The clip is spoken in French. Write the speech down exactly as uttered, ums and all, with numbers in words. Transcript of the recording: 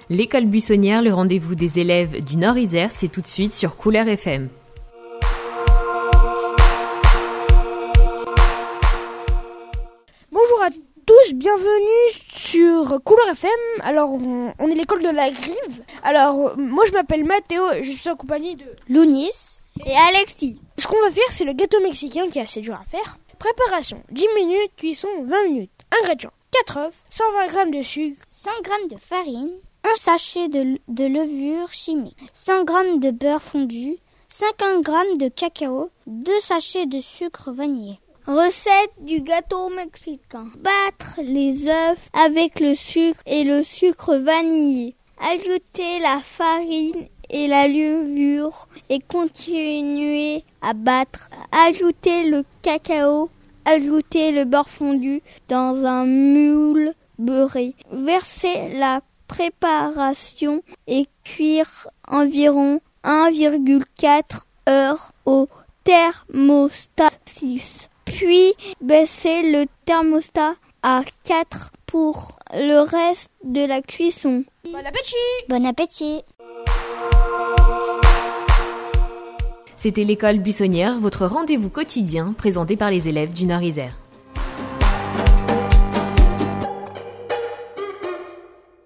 L'école buissonnière, le rendez-vous des élèves du Nord-Isère, c'est tout de suite sur Couleur F M. Bonjour à tous, bienvenue sur Couleur F M. Alors, on, on est l'école de la Grive. Alors, moi je m'appelle Mathéo et je suis en compagnie de Lounis et Alexis. Ce qu'on va faire, c'est le gâteau mexicain qui est assez dur à faire. Préparation, dix minutes, cuisson, vingt minutes. Ingrédients, quatre œufs, cent vingt grammes de sucre, cent grammes de farine, un sachet de, de levure chimique, cent grammes de beurre fondu, cinquante grammes de cacao, deux sachets de sucre vanillé. Recette du gâteau mexicain. Battre les œufs avec le sucre et le sucre vanillé. Ajouter la farine et la levure et continuer à battre. Ajouter le cacao. Ajouter le beurre fondu dans un moule beurré. Verser la préparation et cuire environ un virgule quatre heures au thermostat six. Puis baisser le thermostat à quatre pour le reste de la cuisson. Bon appétit! Bon appétit! C'était l'école buissonnière, votre rendez-vous quotidien présenté par les élèves du Nord-Isère.